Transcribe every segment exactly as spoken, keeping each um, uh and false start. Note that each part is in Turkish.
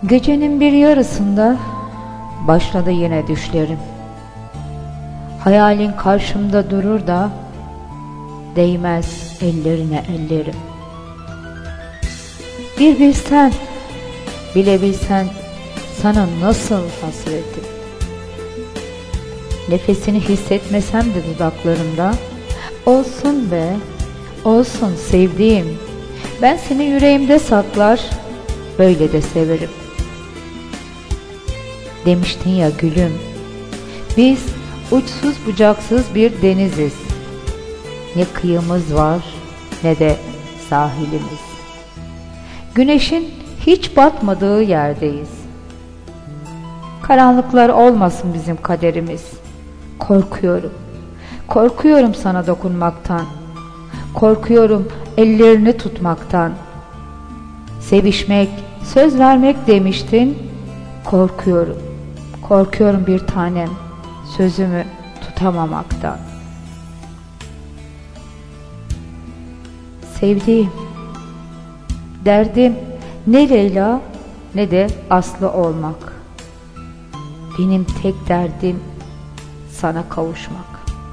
Gecenin bir yarısında başladı yine düşlerim. Hayalin karşımda durur da değmez ellerine ellerim. Bir bilsen, bilebilsen sana nasıl hasretim. Nefesini hissetmesem de dudaklarımda, olsun be, olsun sevdiğim, ben seni yüreğimde saklar, böyle de severim. Demiştin ya gülüm, biz uçsuz bucaksız bir deniziz. Ne kıyımız var ne de sahilimiz. Güneşin hiç batmadığı yerdeyiz. Karanlıklar olmasın bizim kaderimiz. Korkuyorum, korkuyorum sana dokunmaktan. Korkuyorum ellerini tutmaktan. Sevişmek, söz vermek demiştin. Korkuyorum, korkuyorum bir tanem, sözümü tutamamaktan. Sevdiğim, derdim ne Leyla ne de Aslı olmak. Benim tek derdim sana kavuşmak.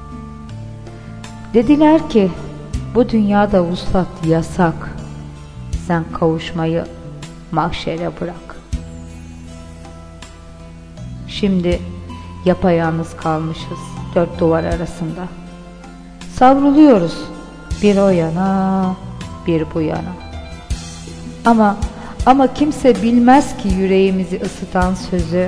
Dediler ki bu dünyada vuslat yasak. Sen kavuşmayı mahşere bırak. Şimdi yapayalnız kalmışız dört duvar arasında. Savruluyoruz bir o yana bir bu yana. Ama ama kimse bilmez ki yüreğimizi ısıtan sözü.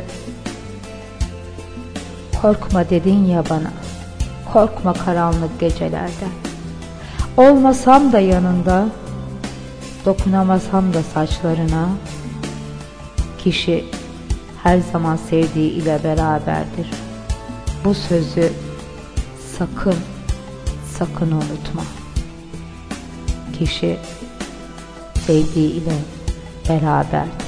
Korkma dedin ya bana, korkma karanlık gecelerden. Olmasam da yanında, dokunamasam da saçlarına, kişi her zaman sevdiği ile beraberdir. Bu sözü sakın, sakın unutma. Kişi sevdiği ile beraberdir.